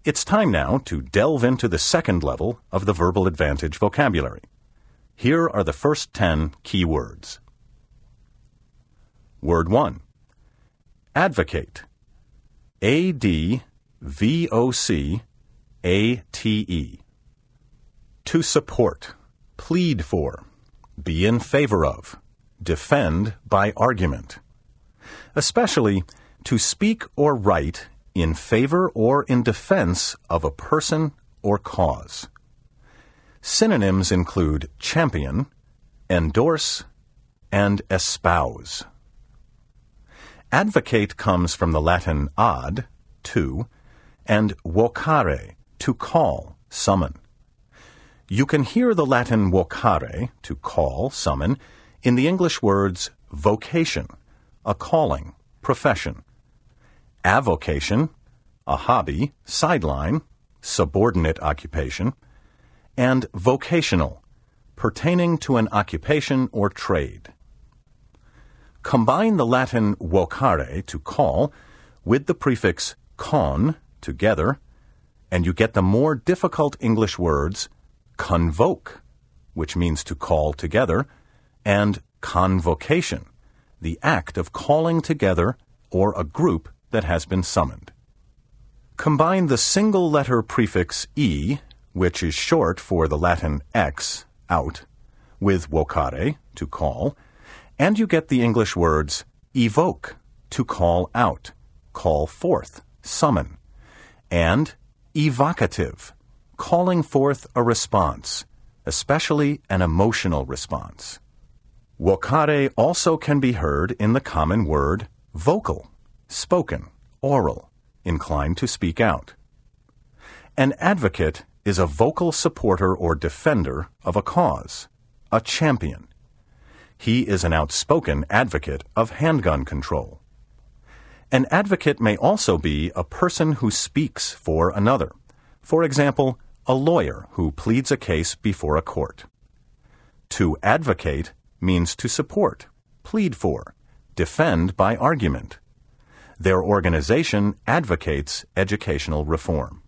It's time now to delve into the second level of the Verbal Advantage vocabulary. Here are the first 10 key words. Word 1. Advocate. A-D-V-O-C-A-T-E. To support, plead for, be in favor of, defend by argument. Especially to speak or write in favor or in defense of a person or cause. Synonyms include champion, endorse, and espouse. Advocate comes from the Latin ad, to, and vocare, to call, summon. You can hear the Latin vocare, to call, summon, in the English words vocation, a calling, profession. Avocation, a hobby, sideline, subordinate occupation, and vocational, pertaining to an occupation or trade. Combine the Latin vocare, to call, with the prefix con, together, and you get the more difficult English words convoke, which means to call together, and convocation, the act of calling together or a group that has been summoned. Combine the single-letter prefix e, which is short for the Latin ex, out, with vocare, to call, and you get the English words evoke, to call out, call forth, summon, and evocative, calling forth a response, especially an emotional response. Vocare also can be heard in the common word vocal, spoken, oral, inclined to speak out. An advocate is a vocal supporter or defender of a cause, a champion. He is an outspoken advocate of handgun control. An advocate may also be a person who speaks for another. For example, a lawyer who pleads a case before a court. To advocate means to support, plead for, defend by argument. Their organization advocates educational reform.